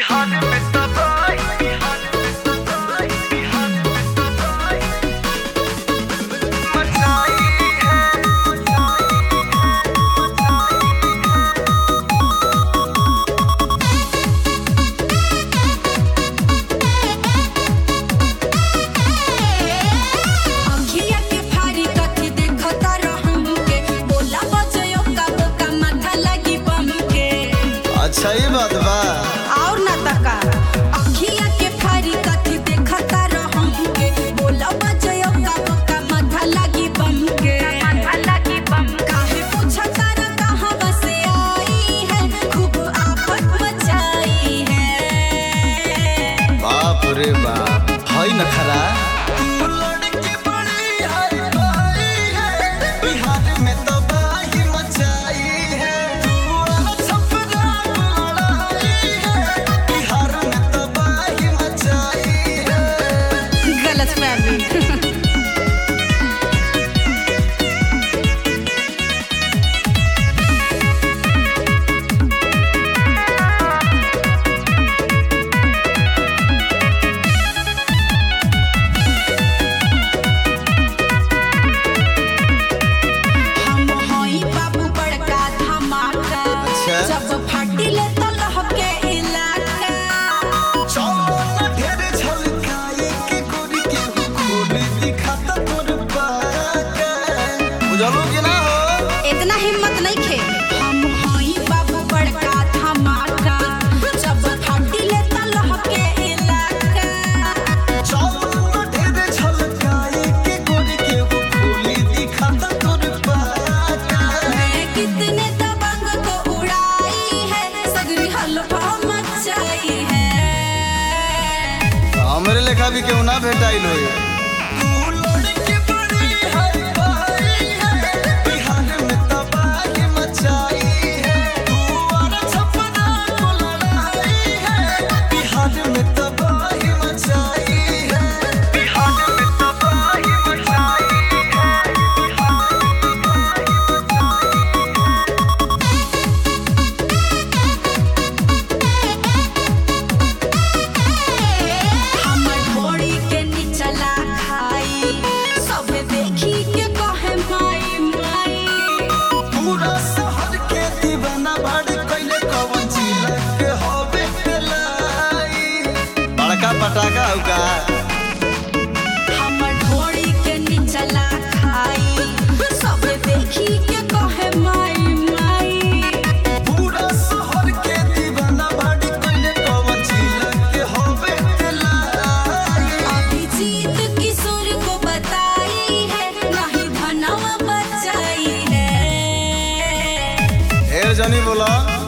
अच्छा ही बात बा और ना तका अखिया के फारी कथी देखता रहम के बोला बजयो का माथा लागी बम के काहे पूछता र कहां बसे आई है खूब आफत मचाई है। बाप रे बाप हई नखरा जब फाटिले त लहके इलाका चलो ना ढेरे झलकाई के गोरी के खून दिखाता तोर बाका बुझलो कि ना हो इतना हिम्मत नहीं खे हम हई बाबू बड़का धमाका जब फाटिले त लहके इलाका चलो ना ढेरे झलकाई के गोरी के खून दिखाता तोर बाका मैं कितने दबंग को उड़ाई है सगरी हलवा मचाई है। हमरे लेखा भी क्यों ना भेटाइल होई पटाखा का हमर ढोड़ी के निचला खाई सब देखी के कहे माई माई पूरा शहर के दीवाना बाड़ी कोइले कवन चिलक के होवे लाई अभिजीत किशोर को बताई है नहीं धनवा बचाई है। ढेर जनी बोला